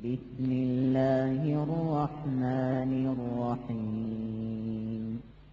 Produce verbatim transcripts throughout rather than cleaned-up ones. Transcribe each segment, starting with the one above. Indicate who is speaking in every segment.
Speaker 1: بسم الله الرحمن الرحيم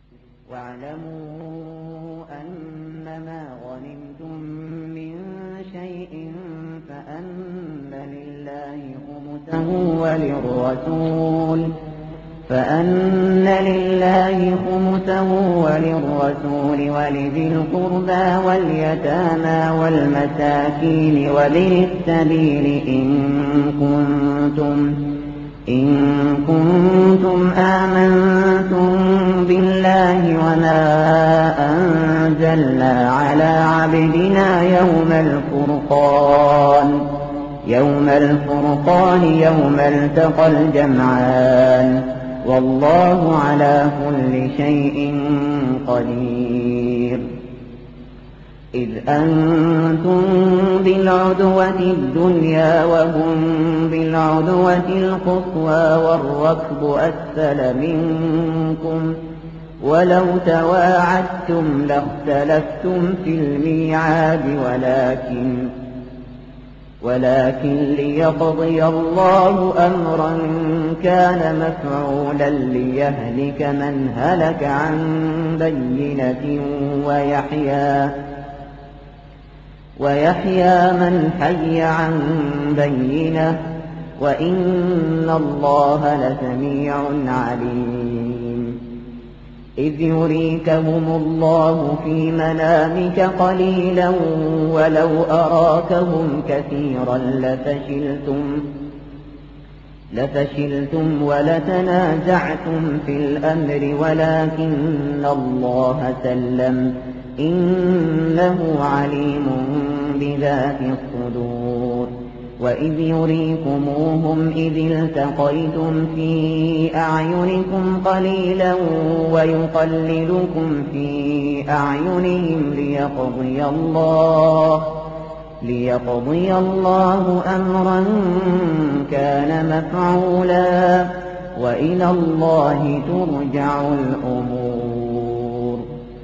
Speaker 1: واعلموا أنما غنمتم من شيء فأن لله خمسه وللرسول فأن لله خمسه وللرسول ولذي القربى واليتامى والمساكين وابن السبيل إن كنتم إن كنتم آمنتم بالله وما أنزلنا على عبدنا يوم الفرقان يوم الفرقان يوم التقى الجمعان والله على كل شيء قدير. إذ أنتم بالعدوة الدنيا وهم بالعدوة القصوى والركب أسفل منكم ولو تواعدتم لاختلفتم في الميعاد ولكن ولكن ليقضي الله أمرا كان مفعولا ليهلك من هلك عن بينة ويحيى ويحيى من حي عن بينة وإن الله لسميع عليم. إذ يريكهم الله في منامك قليلا ولو أراكهم كثيرا لفشلتم لفشلتم ولتنازعتم في الأمر ولكن الله سلم إنه عليم بذات الصدور. وإذ يريكموهم إذ التقيتم في أعينكم قليلا ويقللكم في أعينهم ليقضي الله ليقضي الله أمرا كان مفعولا وإلى الله ترجع الأمور.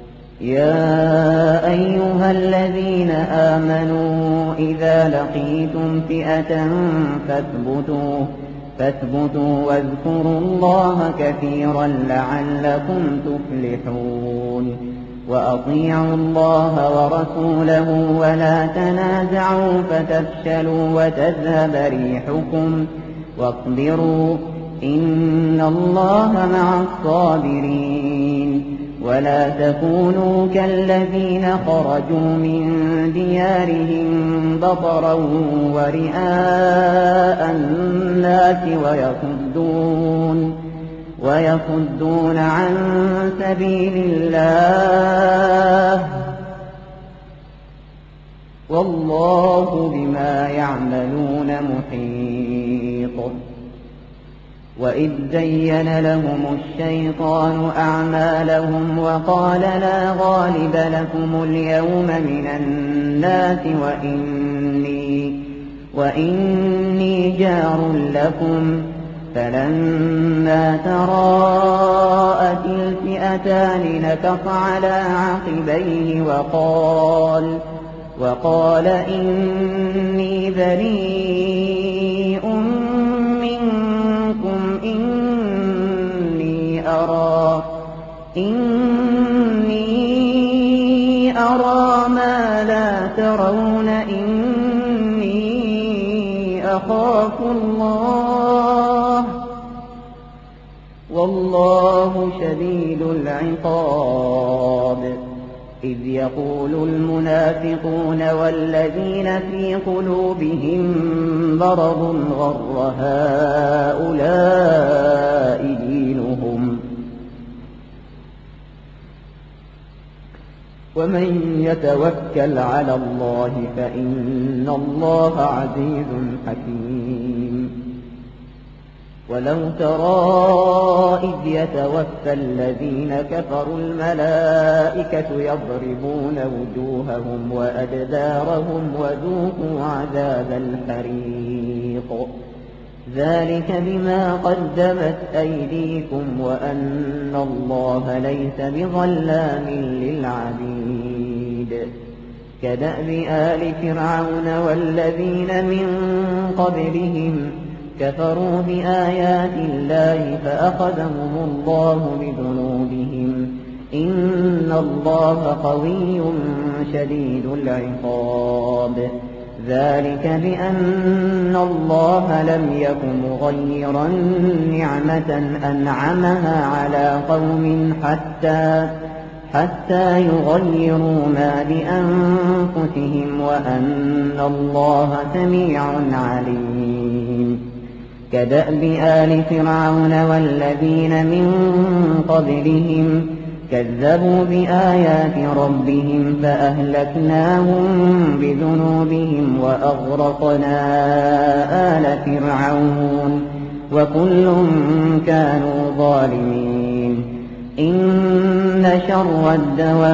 Speaker 1: يا أيها الذين آمنوا إذا لقيتم فئة فاثبتوا فاثبتوا واذكروا الله كثيرا لعلكم تفلحون. وأطيعوا الله ورسوله ولا تنازعوا فتفشلوا وتذهب ريحكم واصبروا إن الله مع الصابرين. ولا تكونوا كالذين خرجوا من ديارهم بطرا ورئاء الناس ويصدون ويصدون عن سبيل الله والله بما يعملون محيط. وإذ زين لهم الشيطان أعمالهم وقال لا غالب لكم اليوم من الناس وإني, وإني جار لكم فلما تراءت الفئتان نكص على عقبيه وقال, وقال إني بريء إني أرى إني أرى ما لا ترون إني أخاف الله والله شديد العقاب. إذ يقول المنافقون والذين في قلوبهم مرض غر هؤلاء دينهم ومن يتوكل على الله فإن الله عزيز حكيم. ولو ترى إذ يتوفى الذين كفروا الملائكة يضربون وجوههم وأدبارهم وذوقوا عذاب الحريق ذلك بما قدمت أيديكم وأن الله ليس بظلام للعبيد. كدأب آل فرعون والذين من قبلهم كفروا بآيات الله فأخذهم الله بذنوبهم إن الله قوي شديد العقاب ذلك بأن الله لم يكن مغيرا نعمة أنعمها على قوم حتى حتى يغيروا ما بأنفسهم وأن الله سميع عليم كدأب آل فرعون والذين من قبلهم كذبوا بآيات ربهم فأهلكناهم بذنوبهم وأغرقنا آل فرعون وكل كانوا ظالمين إن شر الدواب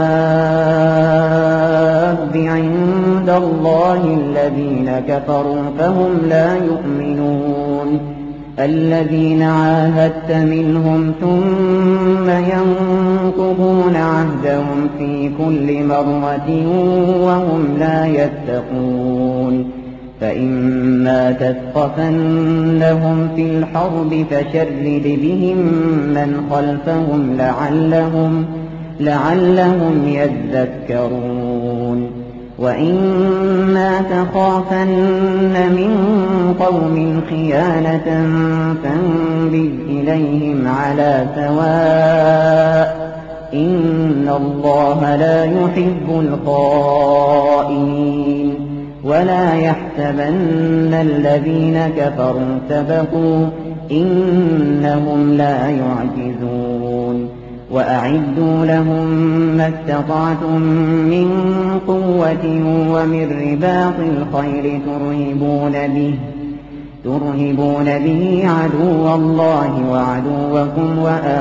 Speaker 1: عند الله الذين كفروا فهم لا يؤمنون الذين عاهدت منهم ثم ينقضون عهدهم في كل مرة وهم لا يتقون فإما تثقفنهم في الحرب فشرد بهم من خلفهم لعلهم, لعلهم يذكرون وإما تخافن من قوم خيانة فانبذ إليهم على سواء إن الله لا يحب الخائنين ولا يحسبن الذين كفروا سبقوا إنهم لا يعجزون وأعدوا لهم ما استطعتم من قوة ومن رباط الخيل ترهبون به ترهبون به عدو الله وعدوكم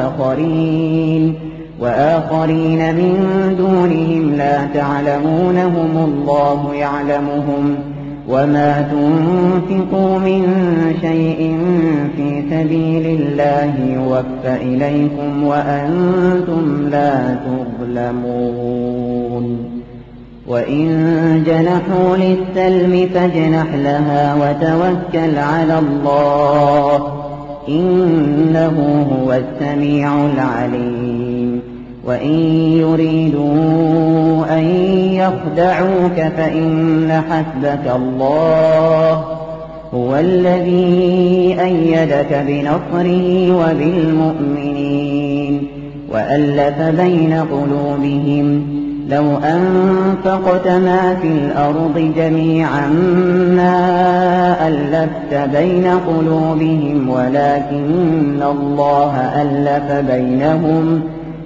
Speaker 1: وآخرين وآخرين من دونهم لا تعلمونهم الله يعلمهم وما تنفقوا من شيء في سبيل الله يوفى إليكم وأنتم لا تظلمون وإن جنحوا للسلم فاجنح لها وتوكل على الله إنه هو السميع العليم وإن يريدوا أن يخدعوك فإن حسبك الله هو الذي أيدك بنصره وبالمؤمنين وألف بين قلوبهم لو أنفقت ما في الأرض جميعا ما ألفت بين قلوبهم ولكن الله ألف بينهم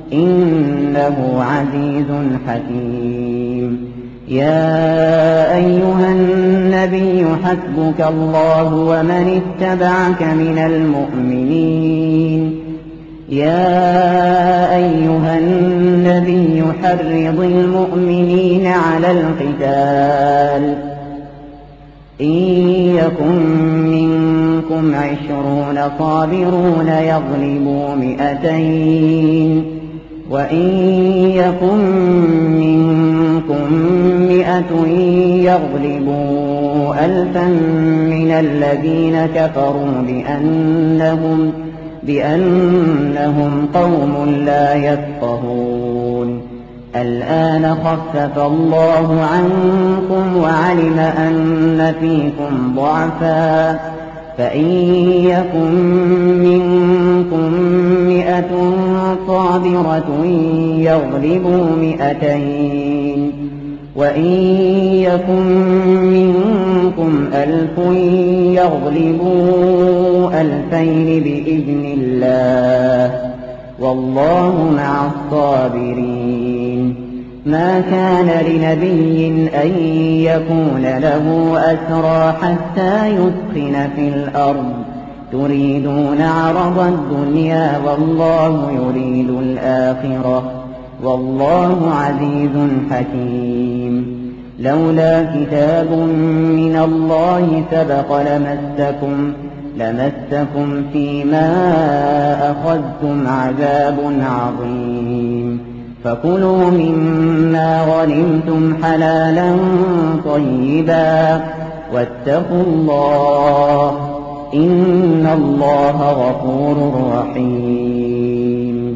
Speaker 1: إنه عزيز حكيم يا أيها النبي حسبك الله ومن اتبعك من المؤمنين يا أيها النبي حرض المؤمنين على القتال إن يكن منكم عشرون صابرون يغلبوا مئتين وإن يكن منكم مئة يغلبوا ألفا من الذين كفروا بأنهم, بأنهم قوم لا يفقهون الآن خفف الله عنكم وعلم أن فيكم ضعفا فإن يكن منكم مئة صابرة يغلبوا مئتين وإن يكن منكم ألف يغلبوا ألفين بإذن الله والله مع الصابرين ما كان لنبي أن يكون له أسرى حتى يثخن في الأرض تريدون عرض الدنيا والله يريد الآخرة والله عزيز حكيم لولا كتاب من الله سبق لمسكم لمسكم فيما أخذتم عذاب عظيم فكلوا مما غنمتم حلالا طيبا واتقوا الله إن الله غفور رحيم.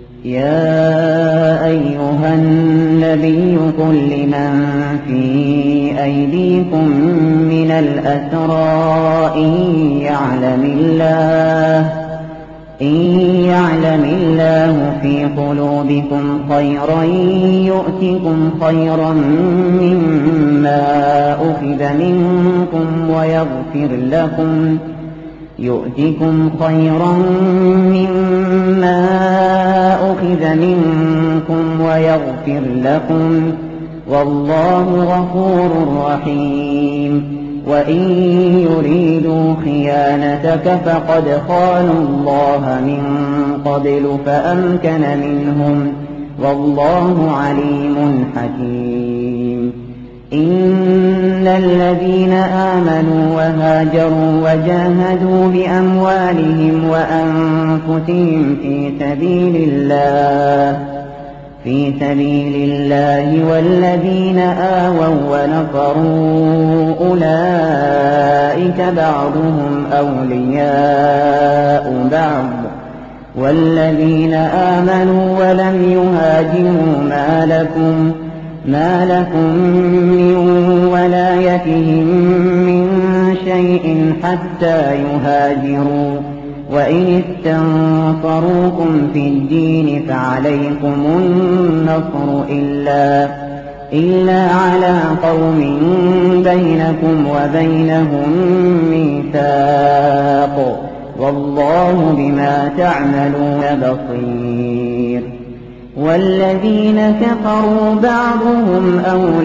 Speaker 1: يا أيها النبي قل لمن في أيديكم من الأسرى إن يعلم الله إن يعلم الله في قلوبكم خيرا يؤتكم خيرا مما أخذ منكم ويغفر لكم يؤتكم خيرا مما أخذ منكم ويغفر لكم والله غفور رحيم. وإن يريدوا خيانتك فقد خانوا الله من قبل فأمكن منهم والله عليم حكيم. إن الذين آمنوا وهاجروا وجاهدوا بأموالهم وأنفسهم في سبيل الله في سبيل الله والذين آووا ونصروا أولئك بعضهم أولياء بعض والذين آمنوا ولم يهاجروا ما لكم ما لكم من ولايتهم من شيء حتى يهاجروا وإن استنصروكم في الدين فعليكم النصر إلا, إلا على قوم بينكم وبينهم ميثاق والله بما تعملون بصير. والذين كفروا بعضهم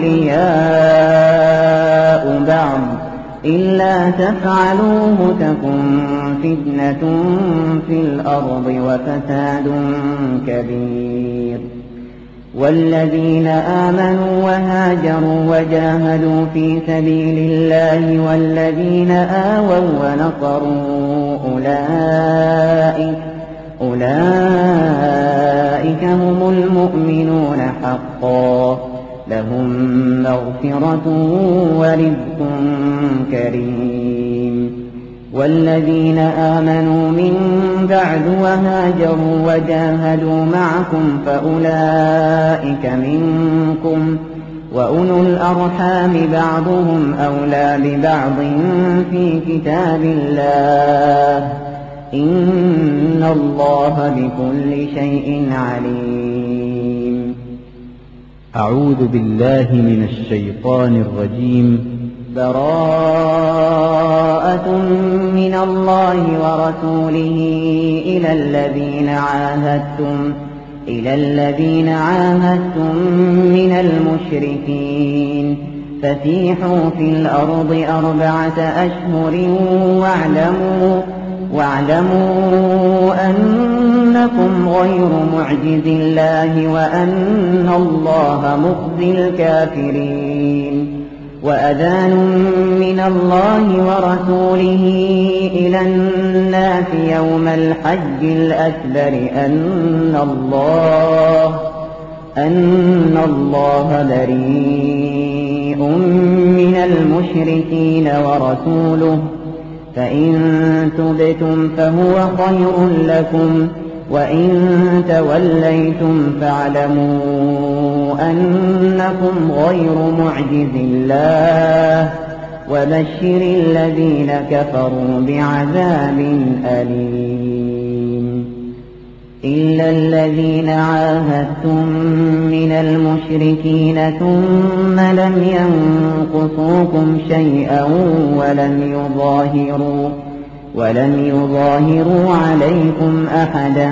Speaker 1: أولياء بعض إلا تفعلوه تكن فتنة في الأرض وفساد كبير. والذين آمنوا وهاجروا وجاهدوا في سبيل الله والذين آووا ونصروا أولئك أولئك هم المؤمنون حقا لهم مغفرة ورزق كريم. والذين آمنوا من بعد وهاجروا وجاهدوا معكم فأولئك منكم وأولو الأرحام بعضهم أولى ببعض في كتاب الله إن الله بكل شيء عليم.
Speaker 2: أعوذ بالله من الشيطان الرجيم.
Speaker 1: براءة من الله ورسوله إلى الذين عاهدتم إلى الذين عاهدتم من المشركين فسيحوا في الأرض أربعة أشهر واعلموا واعلموا أنكم غير معجز الله وأن الله مخزي الكافرين. وأذان من الله ورسوله إلى الناس يوم الحج الأكبر أن الله أن الله بريء من المشركين ورسوله فإن تبتم فهو خير لكم وإن توليتم فاعلموا أنكم غير معجز الله وبشر الذين كفروا بعذاب أليم. إلا الذين عاهدتم من المشركين ثم لم ينقصوكم شيئا ولم يظاهروا ولم يظاهروا عليكم أحدا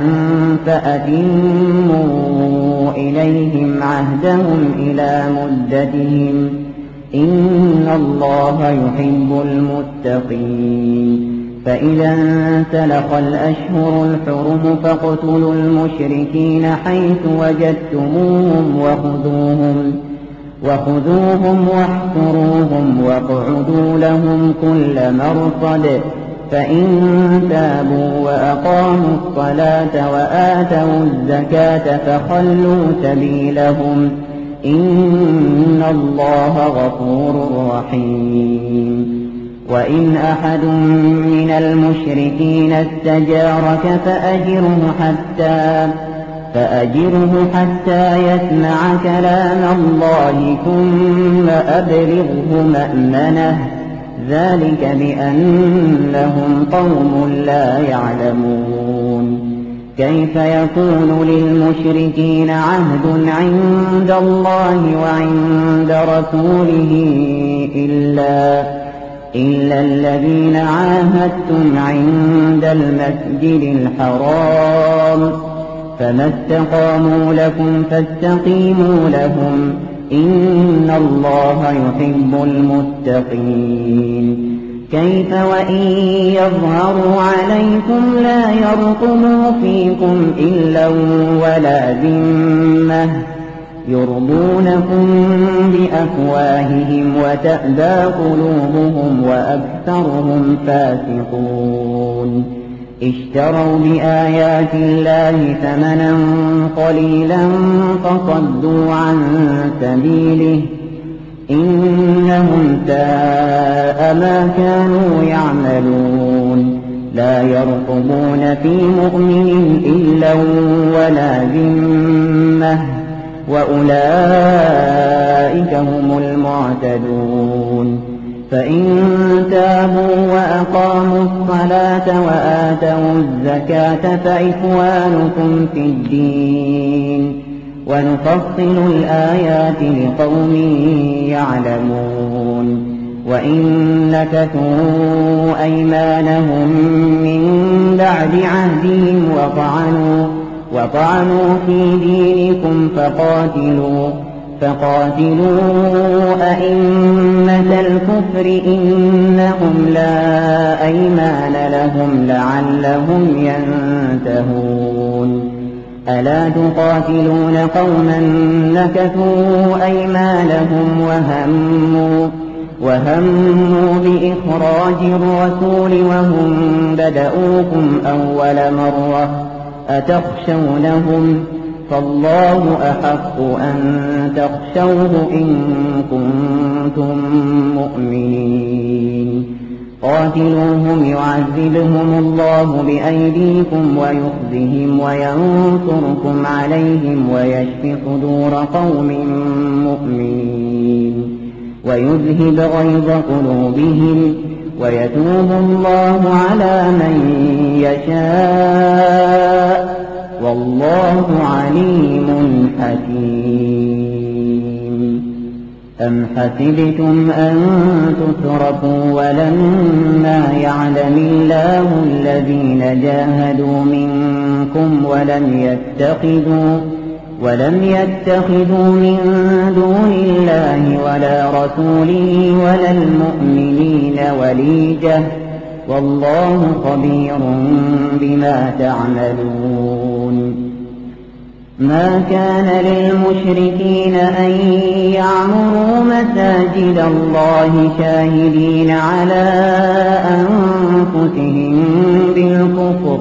Speaker 1: فأتموا إليهم عهدهم إلى مدتهم إن الله يحب المتقين. فإذا انسلخ الأشهر الحرم فاقتلوا المشركين حيث وجدتموهم وخذوهم وخذوهم واحصروهم واقعدوا لهم كل مرصد فإن تابوا وأقاموا الصلاة وآتوا الزكاة فخلوا سبيلهم إن الله غفور رحيم. وإن أحد من المشركين استجارك فأجره حتى فأجره حتى يسمع كلام الله ثم أبلغه مأمنه، ذلك بأنهم قوم لا يعلمون. كيف يكون للمشركين عهد عند الله وعند رسوله إلا إلا الذين عاهدتم عند المسجد الحرام، فما استقاموا لكم فاستقيموا لهم، إن الله يحب المتقين. كيف وإن يظهروا عليكم لا يرقبوا فيكم إلا ولا ذمة، يرضونكم بأفواههم وتأبى قلوبهم وأكثرهم فاسقون. اشتروا بآيات الله ثمنا قليلا فصدوا عن سبيله، إنهم ساء ما كانوا يعملون. لا يرقبون في مؤمن إلا ولا ذمة، وأولئك هم المعتدون. فإن تابوا وأقاموا الصلاة وآتوا الزكاة فإخوانكم في الدين، ونفصل الآيات لقوم يعلمون. وإن نكثوا أيمانهم من بعد عهدهم وطعنوا وطعنوا في دينكم فقاتلوا فقاتلوا أئمة الكفر إنهم لا أيمان لهم لعلهم ينتهون. ألا تقاتلون قوما نكثوا أيمانهم وهموا وهموا بإخراج الرسول وهم بدؤوكم أول مرة، أتخشونهم؟ فالله أحق أن تخشوه إن كنتم مؤمنين. قاتلوهم يعذبهم الله بأيديكم ويخزهم وينصركم عليهم ويشف صدور قوم مؤمنين، ويذهب غيظ قلوبهم ويتوب الله على من يشاء، والله عليم حكيم. أم حسبتم أن تتركوا ولما يعلم الله الذين جاهدوا منكم ولم يتخذوا ولم يتخذوا من دون الله ولا رسوله ولا المؤمنين وليجة، والله خبير بما تعملون. ما كان للمشركين أن يعمروا مساجد الله شاهدين على أنفسهم بالكفر،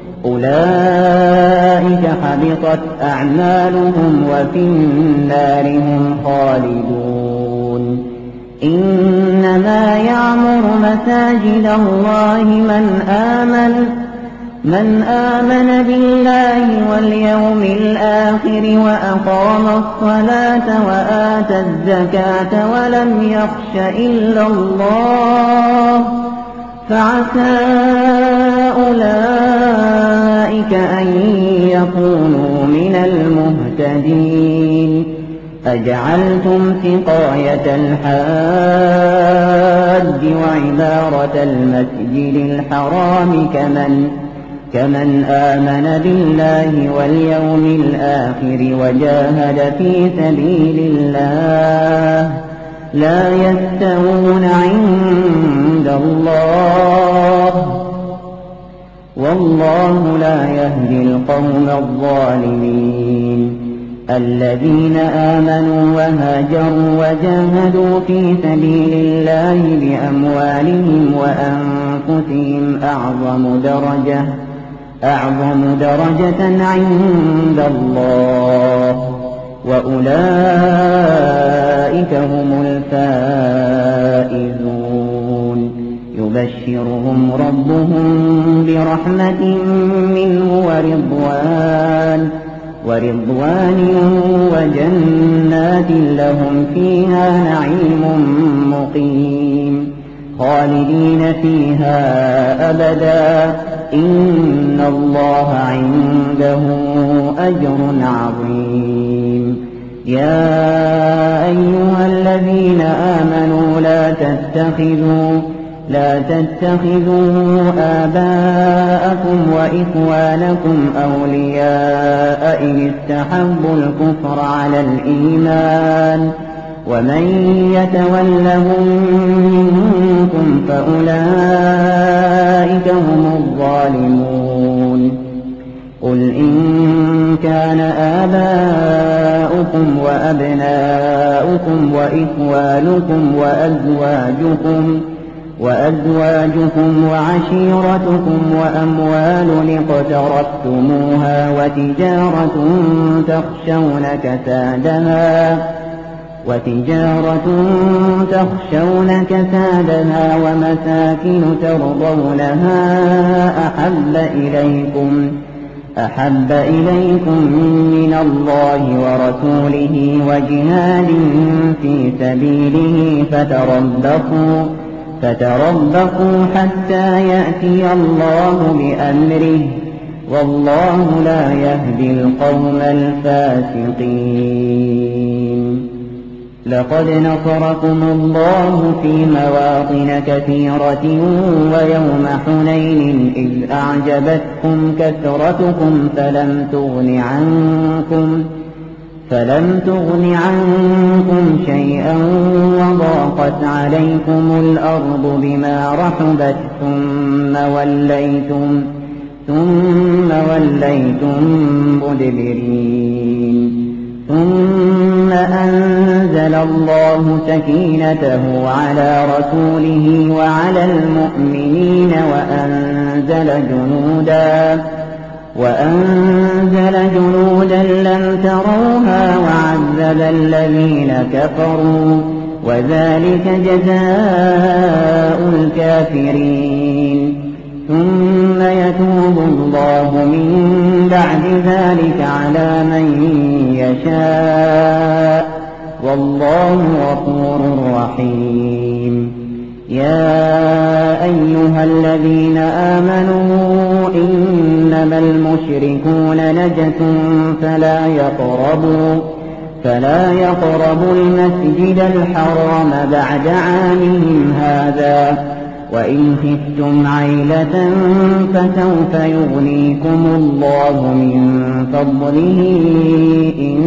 Speaker 1: أولئك حبطت أعمالهم وفي النار هم خالدون. إنما يعمر مساجد الله من آمن من آمن بالله واليوم الآخر وأقام الصلاة وآتى الزكاة ولم يخش إلا الله، فعسى أولئك أن يكونوا من المهتدين. أجعلتم سقاية الحاج وعمارة المسجد الحرام كمن كمن آمن بالله واليوم الآخر وجاهد في سبيل الله، لا يستوون عند الله، والله لا يهدي القوم الظالمين. الذين آمنوا وهاجروا وجاهدوا في سبيل الله بأموالهم وأنفسهم أعظم درجة أعظم درجة عند الله، وأولئك هم الفائزون. يبشرهم ربهم برحمة منه ورضوان ورضوان وجنات لهم فيها نعيم مقيم خالدين فيها أبدا إن الله عنده أجر عظيم. يا أيها الذين آمنوا لا تتخذوا لا تتخذوا آباءكم وإخوانكم أولياء إن استحبوا الكفر على الإيمان ومن يتولهم منكم فأولئك هم الظالمون. قل إن كان آباؤكم وأبناؤكم وإخوانكم وأزواجكم وأزواجكم وعشيرتكم وأموال اقترفتموها وتجارة تخشون كسادها وتجارة تخشون كسادها ومساكن ترضونها أحب إليكم أحب إليكم من الله ورسوله وجهاد في سبيله فتربصوا فتربصوا حتى يأتي الله بأمره والله لا يهدي القوم الفاسقين. لقد نصركم الله في مواطن كثيرة ويوم حنين إذ أعجبتكم كثرتكم فلم تغن عنكم فلم تغن عنكم شيئا وضاقت عليكم الأرض بما رحبت ثم وليتم ثم وليتم مدبرين. ثم أنزل الله سكينته على رسوله وعلى المؤمنين وأنزل جنودا وأنزل جنودا لم تروها وعذب الذين كفروا وذلك جزاء الكافرين. ثم يتوب الله من بعد ذلك على من يشاء والله غفور رحيم. يا أيها الذين آمنوا إنما المشركون نجس فلا يقربوا فلا يقربوا المسجد الحرام بعد عامهم هذا وإن خفتم عيلة فسوف يغنيكم الله من فضله إن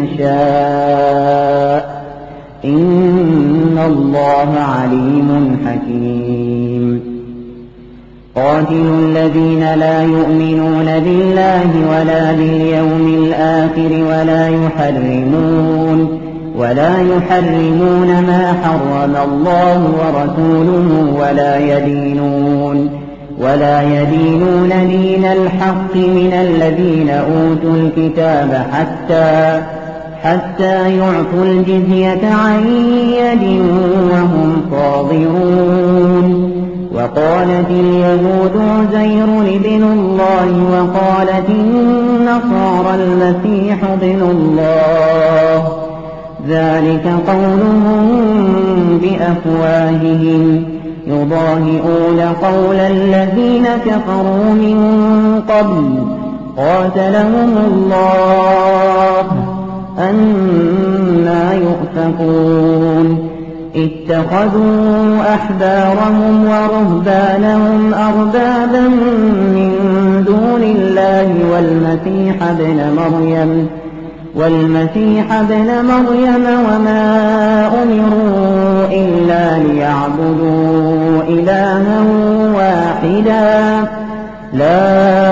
Speaker 1: شاء إن الله عليم حكيم. قاتلوا الذين لا يؤمنون بالله ولا باليوم الآخر ولا يحرمون ولا يحرمون ما حرم الله ورسوله ولا يدينون ولا يدينون دين الحق من الذين أوتوا الكتاب حتى حتى يعطوا الجزية عن يد وهم صاغرون. وقالت اليهود عزير ابن الله وقالت النصارى المسيح ابن الله ذلك قولهم بأفواههم يضاهئون قول الذين كفروا من قبل قاتلهم الله أنى يؤفكون. اتخذوا أحبارهم ورهبانهم أربابا من دون الله والمسيح ابن مريم والمسيح ابن مريم وما أمروا إلا ليعبدوا إلها واحدا لا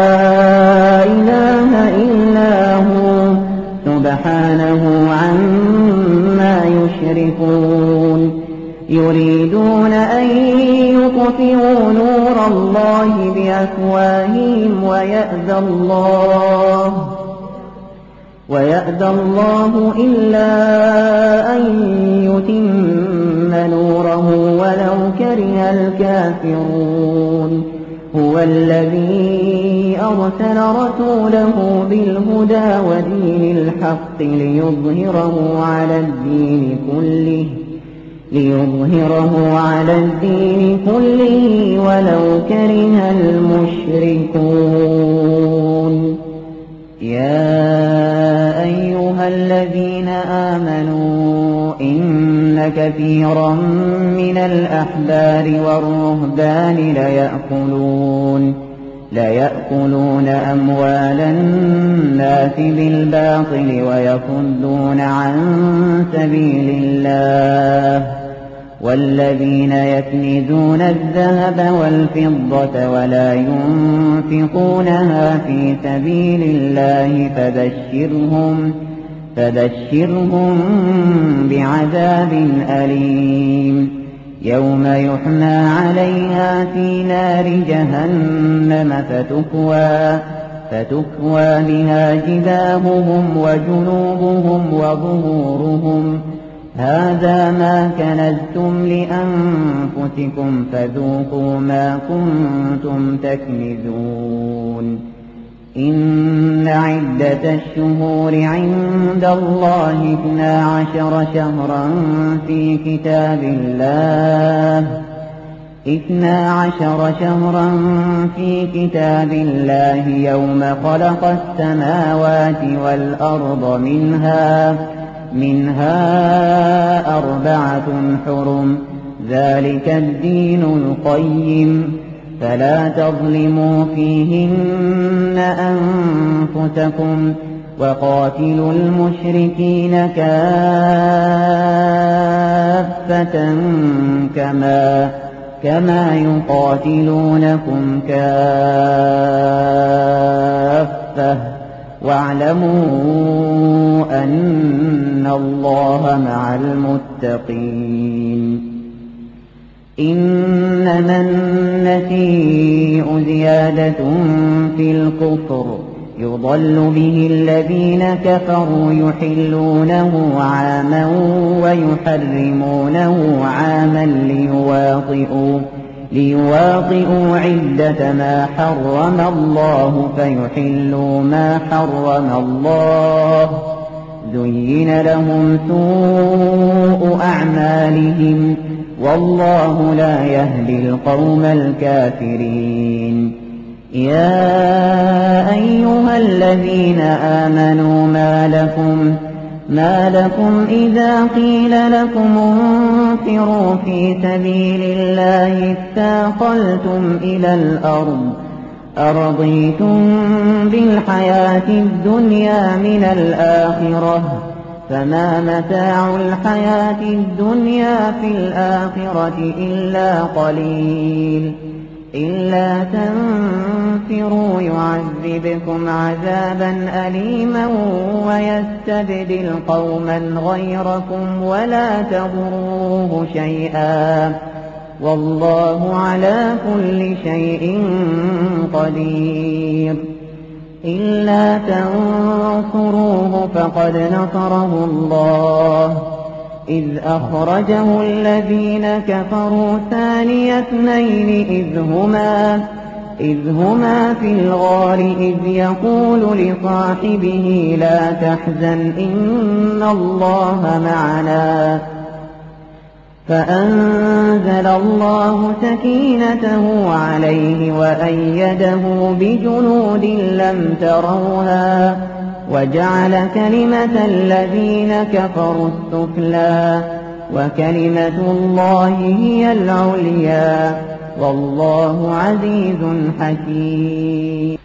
Speaker 1: إله إلا هو سبحانه عما يشركون. يريدون أن يطفئوا نور الله بأفواههم ويأبى الله ويأبى الله إلا أن يتم نوره ولو كره الكافرون هو الذي أرسل رسوله بالهدى ودين الحق ليظهره على الدين كله ليظهره على الدين كله ولو كره المشركون يا أيها الذين آمنوا إن كثيرا من الأحبار والرهبان ليأكلون ليأكلون أموال الناس بالباطل ويصدون عن سبيل الله والذين يكنزون الذهب والفضة ولا ينفقونها في سبيل الله فبشرهم فبشرهم بعذاب أليم يوم يحمى عليها في نار جهنم فتكوى فتكوى بها جباههم وجنوبهم وظهورهم هذا ما كنزتم لأنفسكم فذوقوا ما كنتم تكنزون إن عدة الشهور عند الله اثنا عشر شهرا في كتاب الله اثنا عشر شهرا في كتاب الله يوم خلق السماوات والأرض منها منها أربعة حرم ذلك الدين القيم فلا تظلموا فيهن أنفسكم وقاتلوا المشركين كافة كما كما يقاتلونكم كافة واعلموا أن الله مع المتقين إنما النسيء زيادة في الكفر يضل به الذين كفروا يحلونه عاما ويحرمونه عاما ليواطئوا ليواطئوا عدة ما حرم الله فيحلوا ما حرم الله زين لهم سوء أعمالهم والله لا يهدي القوم الكافرين يا أيها الذين آمنوا ما لكم ما لكم إذا قيل لكم انفروا في سبيل الله اثاقلتم إلى الأرض أرضيتم بالحياة الدنيا من الآخرة فما متاع الحياة الدنيا في الآخرة إلا قليل إلا تنفروا يعذبكم عذابا أليما ويستبدل قوما غيركم ولا تضروه شيئا والله على كل شيء قدير إلا تنصروه فقد نصره الله إذ أخرجه الذين كفروا ثاني اثنين إذ هما إذ هما في الغار إذ يقول لصاحبه لا تحزن إن الله معنا فأنزل الله سكينته عليه وأيده بجنود لم تروها وجعل كلمة الذين كفروا السفلى وكلمة الله هي العليا والله عزيز حكيم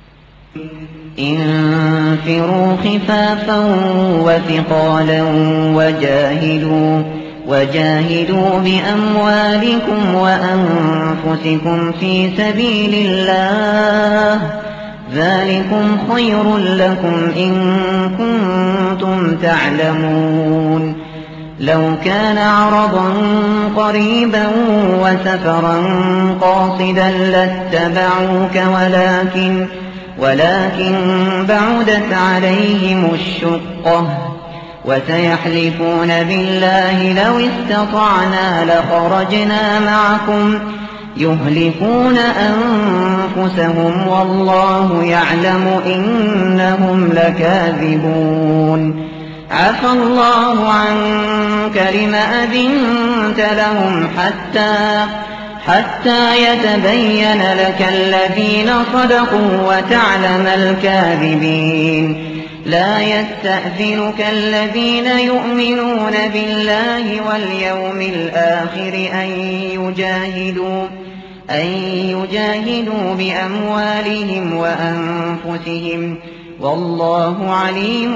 Speaker 1: انفروا خفافا وثقالا وجاهدوا وجاهدوا بأموالكم وأنفسكم في سبيل الله ذلكم خير لكم إن كنتم تعلمون لو كان عرضا قريبا وسفرا قاصدا لاتبعوك ولكن ولكن بعدت عليهم الشقة وسيحلفون بالله لو استطعنا لخرجنا معكم يهلكون أنفسهم والله يعلم إنهم لكاذبون عفى الله عنك لم أذنت لهم حتى حتى يتبين لك الذين صدقوا وتعلم الكاذبين لا يستأذنك الذين يؤمنون بالله واليوم الآخر أن يجاهدوا أن يجاهدوا بأموالهم وأنفسهم والله عليم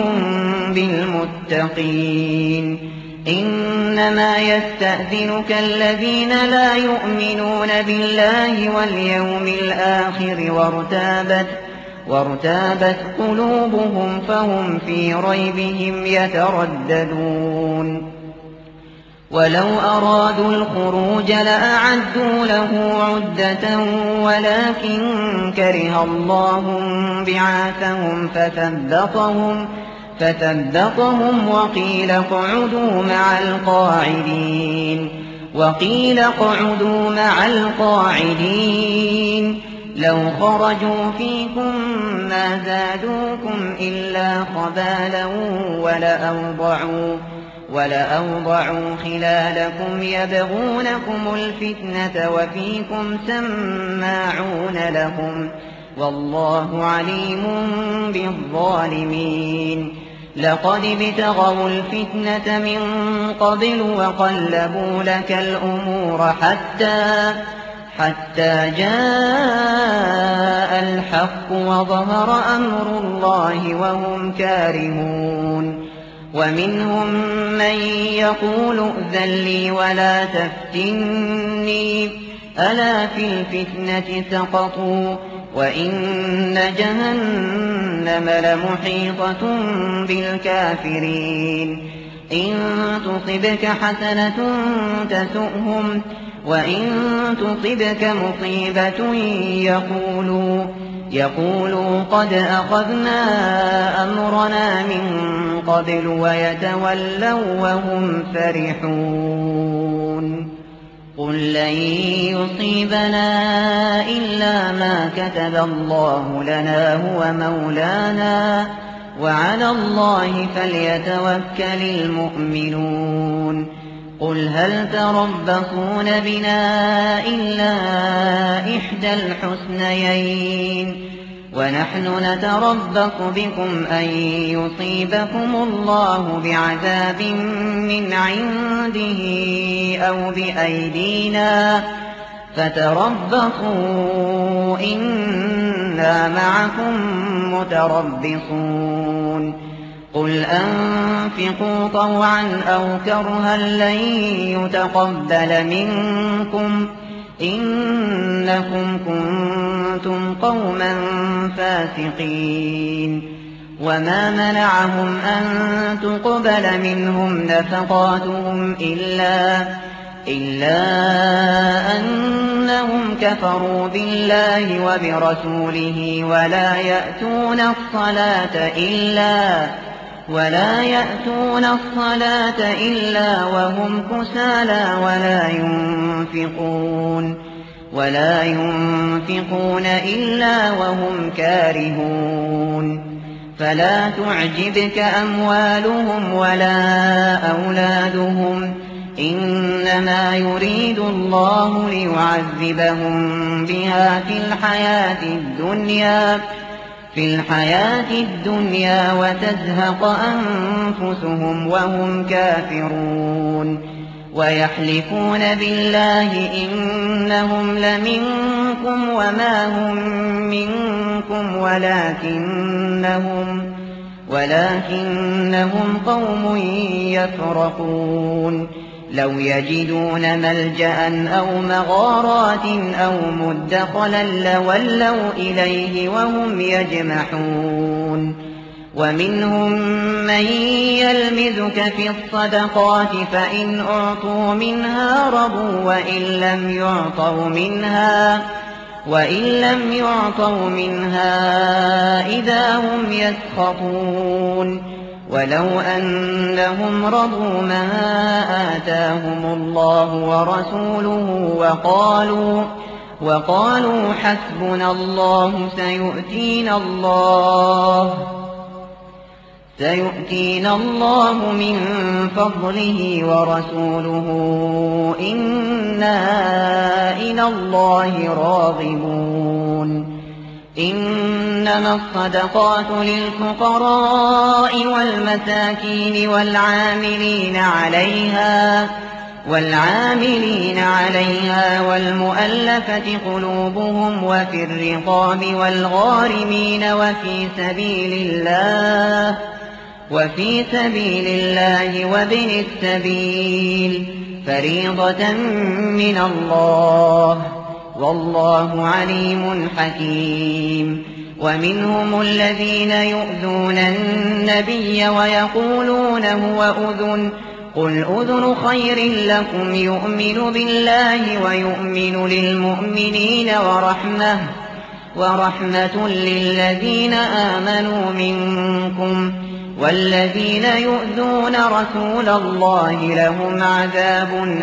Speaker 1: بالمتقين إنما يستأذنك الذين لا يؤمنون بالله واليوم الآخر وارتابت وارتابت قلوبهم فهم في ريبهم يترددون ولو أرادوا الخروج لأعدوا له عدة ولكن كره الله بعاثهم فثبطهم فثبطهم وقيل اقعدوا مع القاعدين وقيل اقعدوا مع القاعدين لو خرجوا فيكم ما زادوكم إلا خبالا ولأوضعوا ولأوضعوا خلالكم يبغونكم الفتنة وفيكم سماعون لهم والله عليم بالظالمين لقد ابتغوا الفتنة من قبل وقلبوا لك الأمور حتى حتى جاء الحق وظهر أمر الله وهم كارهون ومنهم من يقول ائذن لي ولا تفتني ألا في الفتنة سقطوا وإن جهنم لمحيطة بالكافرين إن تصبك حسنة تسؤهم وإن تصبك مصيبة يقولوا يقولوا قد أخذنا أمرنا من قبل ويتولوا وهم فرحون قل لن يصيبنا إلا ما كتب الله لنا هو مولانا وعلى الله فليتوكل المؤمنون قل هل تربصون بنا إلا إحدى الحسنيين ونحن نتربص بكم أن يصيبكم الله بعذاب من عنده أو بأيدينا فتربصوا إنا معكم متربصون قل أنفقوا طوعا أو كرها لن يتقبل منكم إنكم كنتم قوما فاسقين وما منعهم أن تقبل منهم نفقاتهم إلا إلا أنهم كفروا بالله وبرسوله ولا يأتون الصلاة إلا ولا يأتون الصلاة إلا وهم كسالى ولا ينفقون ولا ينفقون إلا وهم كارهون فلا تعجبك أموالهم ولا أولادهم إنما يريد الله ليعذبهم بها في الحياة الدنيا في الحياة الدنيا وتزهق أنفسهم وهم كافرون ويحلفون بالله إنهم لمنكم وما هم منكم ولكنهم ولكنهم قوم يفرقون لو يجدون ملجأ أو مغارات أو مدخلا لولوا إليه وهم يجمحون ومنهم من يلمزك في الصدقات فإن أعطوا منها رضوا وإن لم يعطوا منها وإن لم يعطوا منها إذا هم يسخطون ولو أنهم رضوا ما آتاهم الله ورسوله وقالوا وقالوا حسبنا الله سيؤتينا الله سيؤتينا الله من فضله ورسوله إنا إلى الله راغبون إنما الصدقات للفقراء والمساكين والعاملين عليها والعاملين عليها والمؤلفة قلوبهم وفي الرقاب والغارمين وفي سبيل الله وفي سبيل الله وابن السبيل فريضة من الله والله عليم حكيم. ومنهم الذين يؤذون النبي ويقولون هو أذن قل أذن خير لكم يؤمن بالله ويؤمن للمؤمنين ورحمة ورحمة للذين آمنوا منكم والذين يؤذون رسول الله لهم عذاب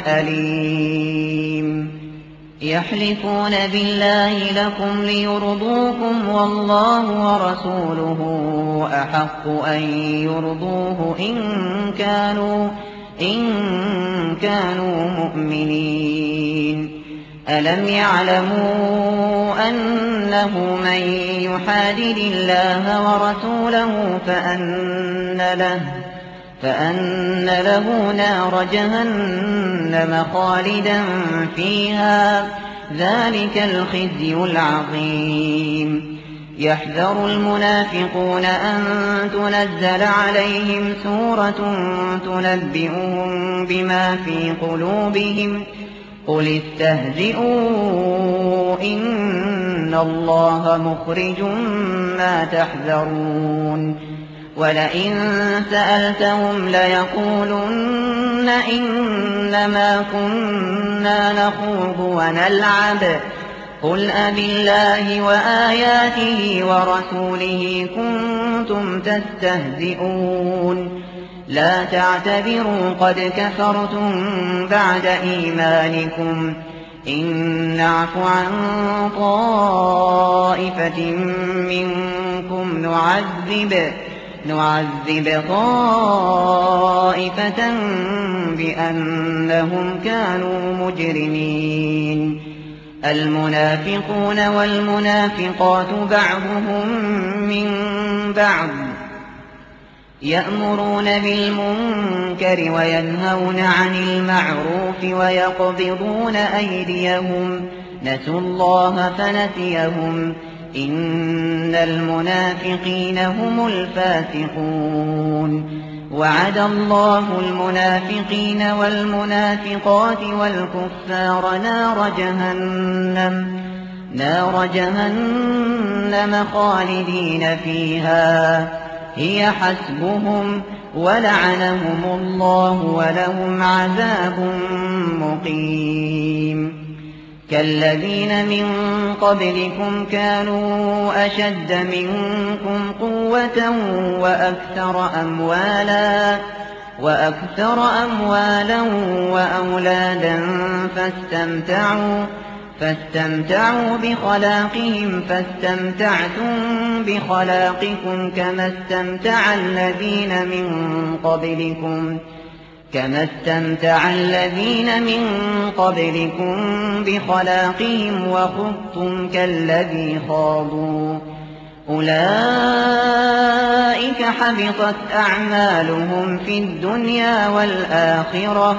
Speaker 1: أليم. يحلفون بالله لكم ليرضوكم والله ورسوله أحق أن يرضوه إن كانوا إن كانوا مؤمنين. ألم يعلموا أنه من يحادد الله ورسوله فأن له فأن له نار جهنم خالدا فيها ذلك الخزي العظيم. يحذر المنافقون أن تنزل عليهم سورة تنبئهم بما في قلوبهم قل استهزئوا إن الله مخرج ما تحذرون. ولئن سألتهم ليقولن إنما كنا نخوض ونلعب قل أبالله وآياته ورسوله كنتم تستهزئون لا تعتذروا قد كفرتم بعد إيمانكم إن نعف عن طائفة منكم نعذب نعذب طائفة بأنهم كانوا مجرمين. المنافقون والمنافقات بعضهم من بعض يأمرون بالمنكر وينهون عن المعروف ويقبضون أيديهم نسوا الله فنسيهم إن المنافقين هم الفاسقون. وعد الله المنافقين والمنافقات والكفار نار جهنم نار جهنم خالدين فيها هي حسبهم ولعنهم الله ولهم عذاب مقيم. كالذين من قبلكم كانوا أشد منكم قوة وأكثر أموالا وأكثر أموالا وأولادا فاستمتعوا فاستمتعوا بخلاقهم فاستمتعتم بخلاقكم كما استمتع الذين من قبلكم كما استمتع الذين من قبلكم بخلاقهم وخضتم كالذي خاضوا أولئك حبطت أعمالهم في الدنيا والآخرة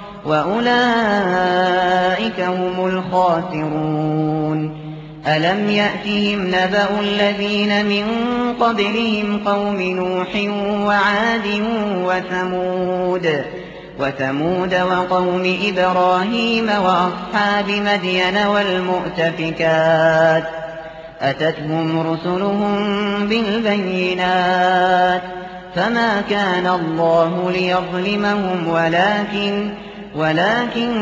Speaker 1: وأولئك هم الخاسرون. ألم يأتهم نبأ الذين من قبلهم قوم نوح وعاد وثمود وثمود وقوم إبراهيم وأصحاب مدين والمؤتفكات أتتهم رسلهم بالبينات فما كان الله ليظلمهم ولكن ولكن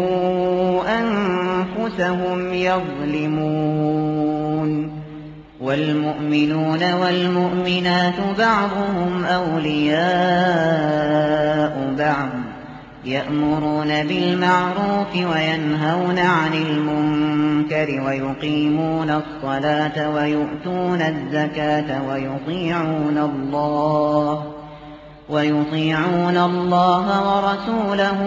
Speaker 1: كانوا أنفسهم يظلمون. والمؤمنون والمؤمنات بعضهم أولياء بعض يأمرون بالمعروف وينهون عن المنكر ويقيمون الصلاة ويؤتون الزكاة ويطيعون الله ويطيعون الله ورسوله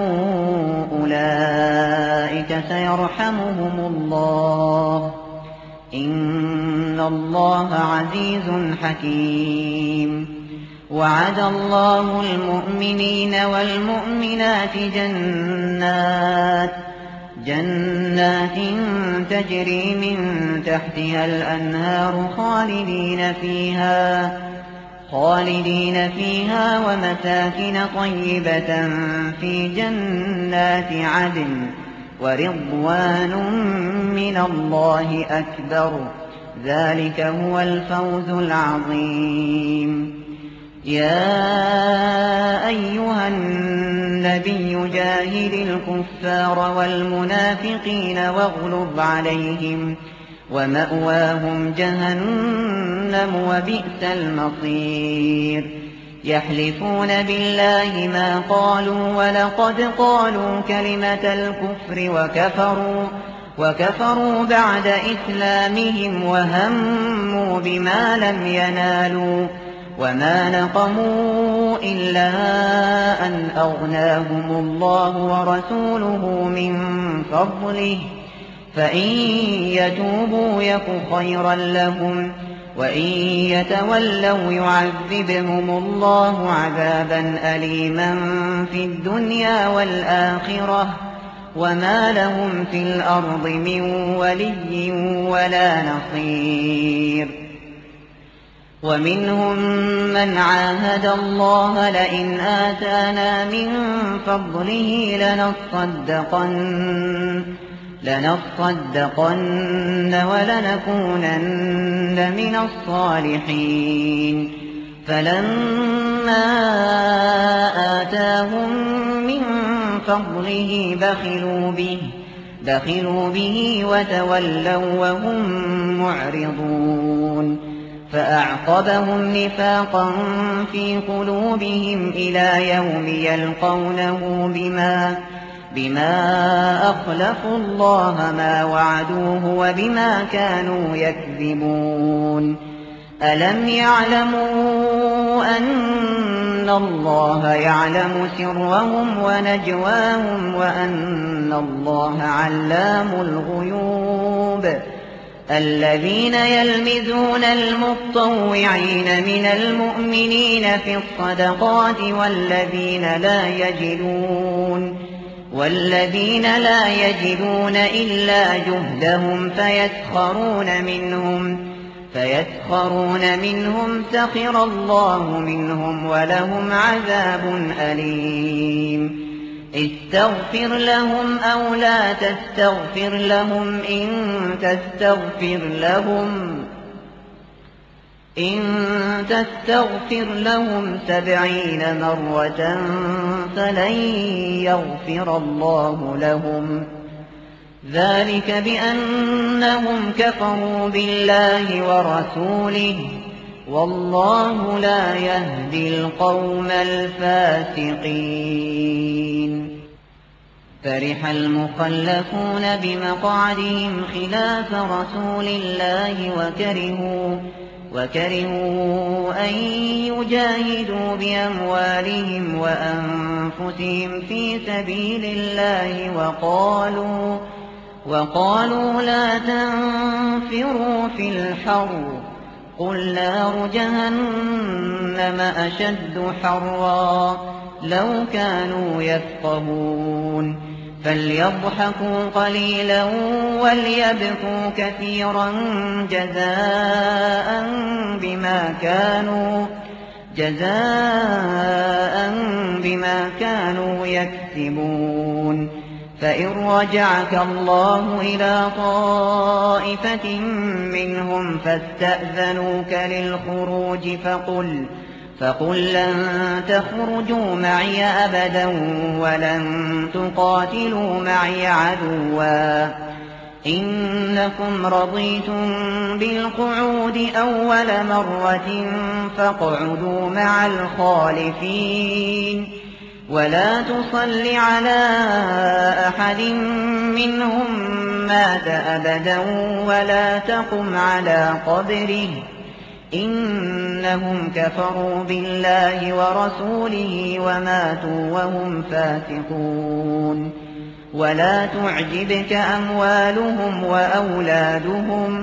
Speaker 1: أولئك سيرحمهم الله إن الله عزيز حكيم وعد الله المؤمنين والمؤمنات جنات جنات تجري من تحتها الأنهار خالدين فيها خالدين فيها ومساكن طيبة في جنات عدن ورضوان من الله أكبر ذلك هو الفوز العظيم يا أيها النبي جاهد الكفار والمنافقين واغلظ عليهم ومأواهم جهنم وبئس المصير يحلفون بالله ما قالوا ولقد قالوا كلمة الكفر وكفروا وكفروا بعد إسلامهم وهموا بما لم ينالوا وما نقموا إلا أن أغناهم الله ورسوله من فضله فإن يتوبوا يك خيرا لهم وإن يتولوا يعذبهم الله عذابا أليما في الدنيا والآخرة وما لهم في الأرض من ولي ولا نصير ومنهم من عاهد الله لئن آتانا من فضله لنصدقن لنصدقن ولنكونن من الصالحين فلما آتاهم من فضله بخلوا به بخلوا به وتولوا وهم معرضون فأعقبهم نفاقا في قلوبهم إلى يوم يلقونه بما بما أخلفوا الله ما وعدوه وبما كانوا يكذبون ألم يعلموا أن الله يعلم سرهم ونجواهم وأن الله علام الغيوب الذين يلمزون المطوعين من المؤمنين في الصدقات والذين لا يجدون والذين لا يجدون إلا جهدهم فيسخرون منهم فيسخرون منهم سخر الله منهم ولهم عذاب أليم استغفر لهم أو لا تستغفر لهم إن تستغفر لهم إن تستغفر لهم سبعين مرة فلن يغفر الله لهم ذلك بأنهم كفروا بالله ورسوله والله لا يهدي القوم الفاسقين فرح المخلفون بمقعدهم خلاف رسول الله وكرهوا وكرهوا أن يجاهدوا بأموالهم وأنفسهم في سبيل الله وقالوا وقالوا لا تنفروا في الحر قل نار جهنم أشد حرا لو كانوا يفقهون فليضحكوا قليلا وليبكوا كثيرا جزاء بما كانوا جزاء بما كانوا يكسبون فإن رجعك الله إلى طائفة منهم فاستأذنوك للخروج فقل فقل لن تخرجوا معي أبدا ولن تقاتلوا معي عدوا إنكم رضيتم بالقعود أول مرة فاقعدوا مع الخالفين ولا تصل على أحد منهم مات أبدا ولا تقم على قبره إنهم كفروا بالله ورسوله وماتوا وهم فاسقون ولا تعجبك أموالهم وأولادهم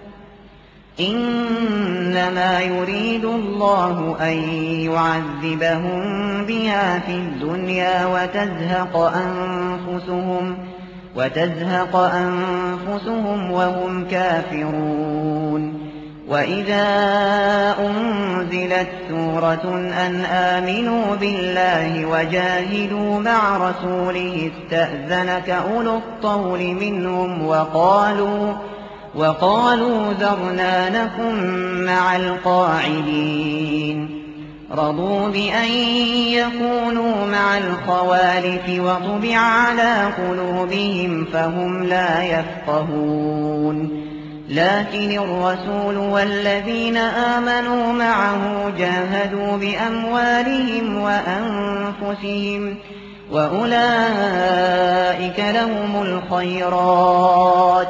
Speaker 1: إنما يريد الله أن يعذبهم بها في الدنيا وتزهق أنفسهم وتزهق أنفسهم وهم كافرون وإذا أنزلت سورة أن آمنوا بالله وجاهدوا مع رسوله استأذنك أولو الطول منهم وقالوا وقالوا ذرنا نكن مع القاعدين رضوا بأن يكونوا مع الخوالف وطبع على قلوبهم فهم لا يفقهون لكن الرسول والذين آمنوا معه جاهدوا بأموالهم وأنفسهم وأولئك لهم الخيرات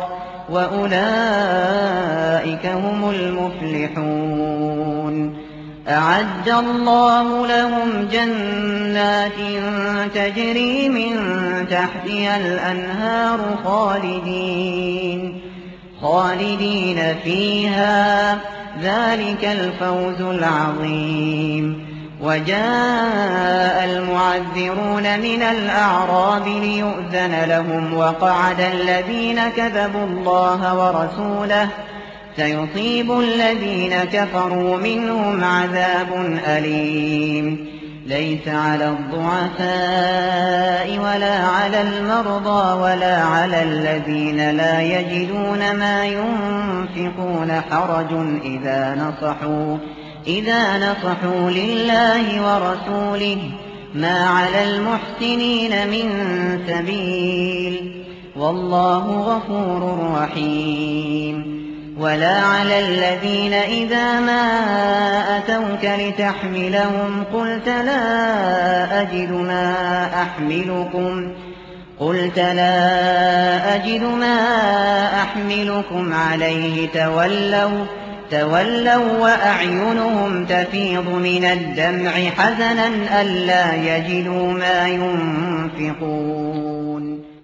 Speaker 1: وأولئك هم المفلحون أعد الله لهم جنات تجري من تحتها الأنهار خالدين خالدين فيها ذلك الفوز العظيم وجاء المعذرون من الأعراب ليؤذن لهم وقعد الذين كذبوا الله ورسوله سيصيب الذين كفروا منهم عذاب أليم ليس على الضعفاء ولا على المرضى ولا على الذين لا يجدون ما ينفقون حرج إذا نصحوا إذا نصحوا لله ورسوله ما على المحسنين من سبيل والله غفور رحيم ولا على الذين إذا ما أتوك لتحملهم قلت لا أجد ما أحملكم قلت لا أجد ما أحملكم عليه تولوا تولوا وأعينهم تفيض من الدمع حزنا ألا يجدوا ما ينفقون